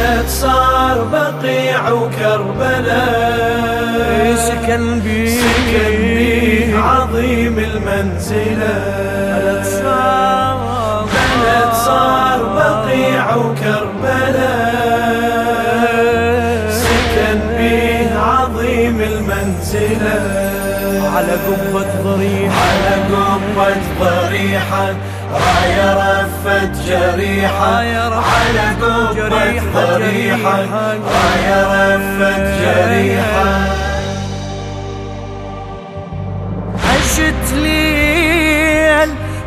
بلد صار بقيع وكربلاء، سكن بيه عظيم المنزلة. بلد صار بقيع وكربلاء، سكن بيه عظيم المنزلة. على قبة ضريحة، على قبة ضريحة راية رفت جريحة، على قبة ضريحة راية رفت جريحة. عشت ليل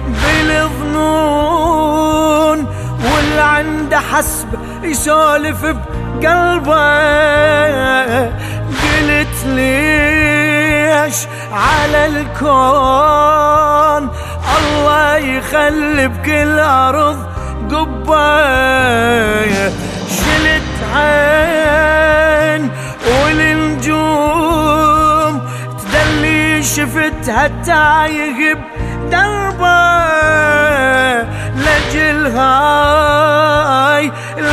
بالظنون واللي عنده حسب يسولف بقلبه، قلت ليش على الكون الله يخلي بكل أرض قبة. شلت عين والنجوم تدلي شفتها تايه بدربه، لجل هاي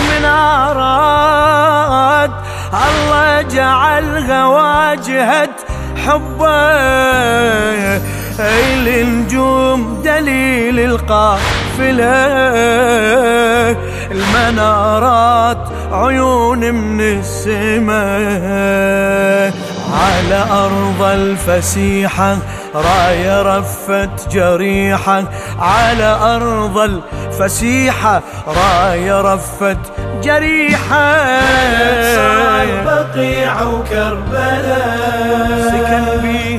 المنارات الله جعلها واجهة حبه. النجوم دليل القافلة، المنارات عيون من السماء. على أرض الفسيحة راية رفت جريحة، على أرض الفسيحة راية رفت جريحة. صار بقيع وكربلاء، سكن بيه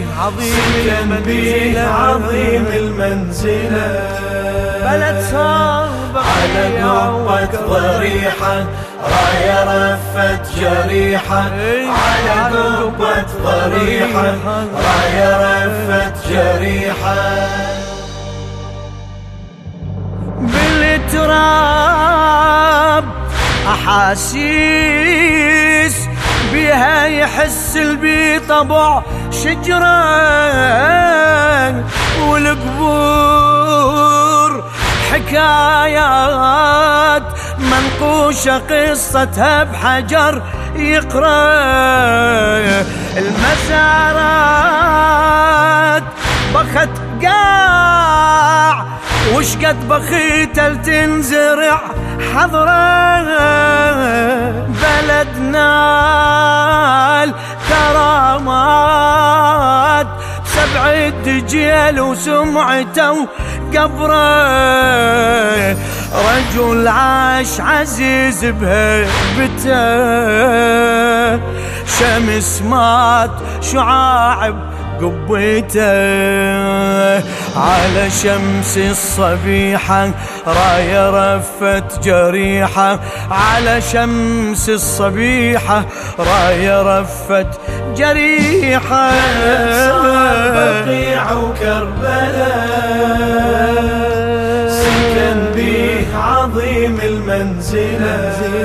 عظيم المنزلة. بلد صار على قبة ضريحة راية رفت جريحة، على قبة ضريحة راية رفت جريحة. بالتراب أحاسيس بها يحس البي طبع شجرة، والقبور حكايات منقوشة قصتها بحجر يقرأ. المزارات بخت قاع وشقد بخيتل تنزرع حضرة، بلدنا الكرامات سبع الدجيل وسمعته قبره. رجل عاش عزيز بهيبته، شمس مات شعاع قبيته. على شمس الصبيحة راية رفت جريحة، على شمس الصبيحة راية رفت جريحة. بقيع وكربلاء، سكن بيه عظيم المنزلة.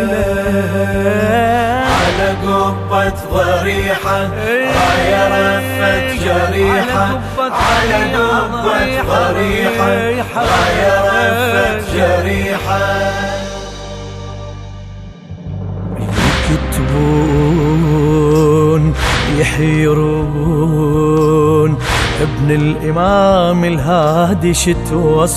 على قبة ضريحة راية رفت جريحة، على قبة ضريحة راية رفت جريحة. يكتبون يحيرون ابن الإمام الهادي شت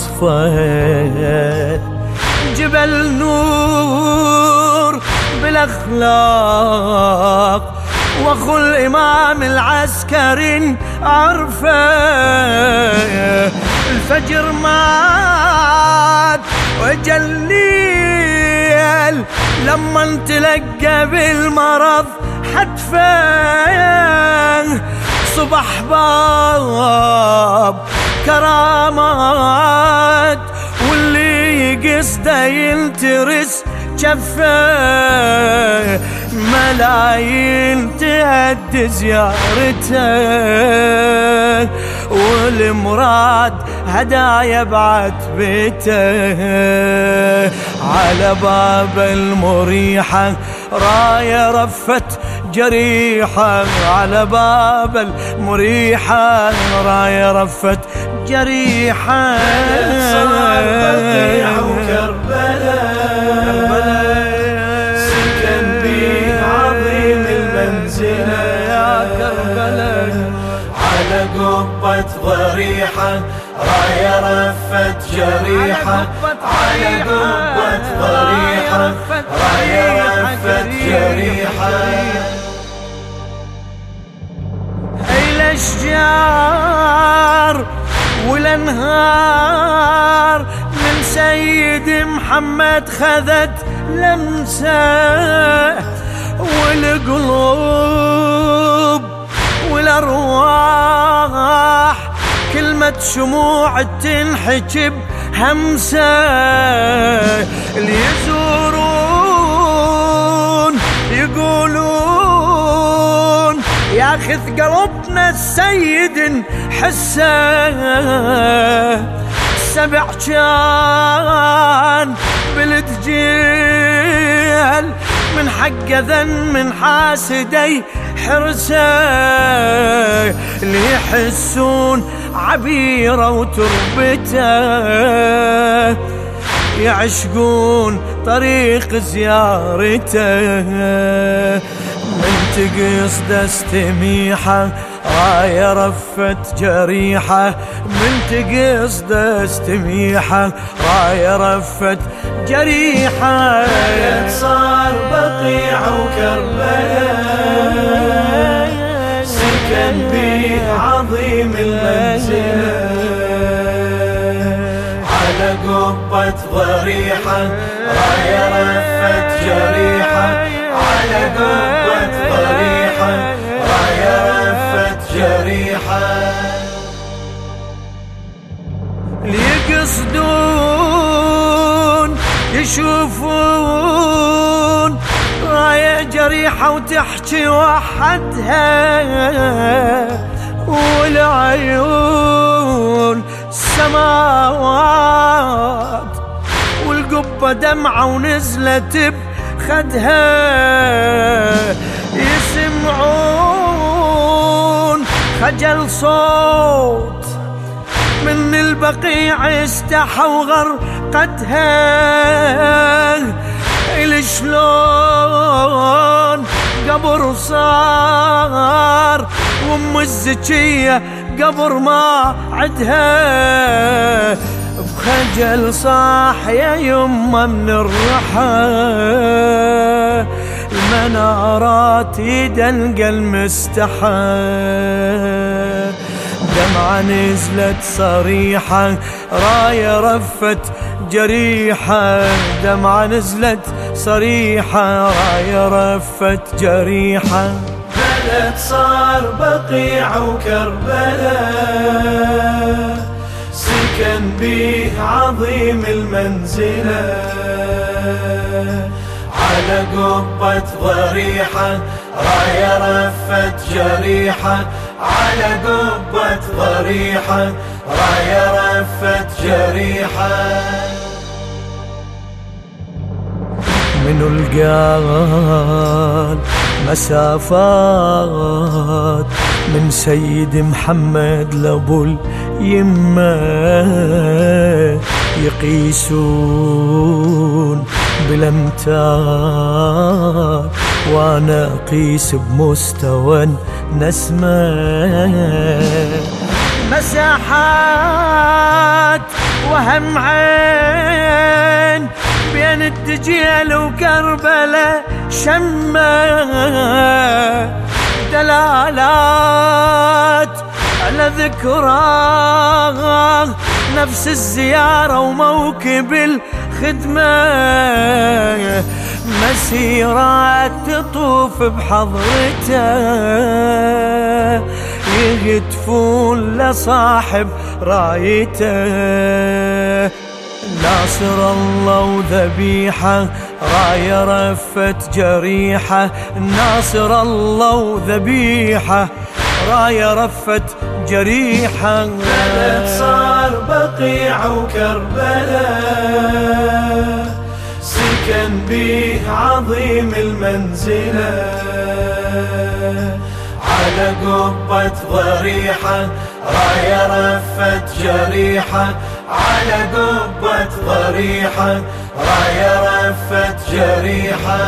وصفه، جبل نور بالأخلاق واخو الإمام العسكري عرفه. الفجر مات وجا الليل لما تلقى بالمرض حتفه. صبح باب كرامات واللي قصده ينترس جفه، ملايين تهد زيارته والمراد هدايا بعتبته. على باب المريحة راية رفت جريحة، على باب المريحة راية رفت جريحة. صار بقيع وكربلاء، ضريحة راية رفت جريحة على قبة ضريحة راية رفت جريحة. الأشجار والأنهار من سيد محمد خذت لمسة، والقلوب والأرواح كلمة شموع تنحجب همسة. اللي يزورون يقولون ياخذ قلبنا السيد حسه، 7 كان بالتجيل من حق ذن من حاسدي حرسه. اللي يحسون عبيره وتربته يعشقون طريق زيارته. من تقصد استميحه راية رفت جريحة، من تقصد استميحة راية رفت جريحة. صار بقيع وكربلاء سكن به عظيم المنزلة، على قبة ضريحة راية رفت جريحة على قبة ضريحة راية رفت جريحة. ليقصدون يشوفون راية جريحة وتحكي وحدها، والعيون السماوات والقبة دمعة ونزلت بخدها. يسمعون خجل صوت من البقيع استحوا غرقتها. شلون قبر صار وام الزكية قبر ما عدها، بخجل صاح يا يمه من الرحى، المنارات يدلق المستحى، دمعة نزلت صريحة راية رفت جريحة، دمعة نزلت صريحة راية رفت جريحة. بلد صار بقيع وكربلاء سكن به عظيم المنزلة، على قبة ضريحة راية رفت جريحة، على قبة ضريحة راية رفت جريحة. منو القال مسافات من سيد محمد لابو اليمة، يقيسون بالامتار وانا اقيس بمستوى النسمة، مساحات وهم عين بين الدجيل وكربلاء شمة، دلالات على ذكرى نفس الزيارة وموكب الخدمة، مسيرات تطوف بحضرته، يهتفون لصاحب رايته، ناصر الله وذبيحة راية رفت جريحة، ناصر الله وذبيحة راية رفت جريحة. بلد صار بقيع وكربلاء سكن به عظيم المنزلة، على قبة ضريحة راية رفت جريحة، على قبة ضريحة راية رفت جريحة.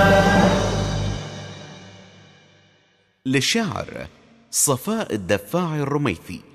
للشاعر صفاء الدفاع الرميثي.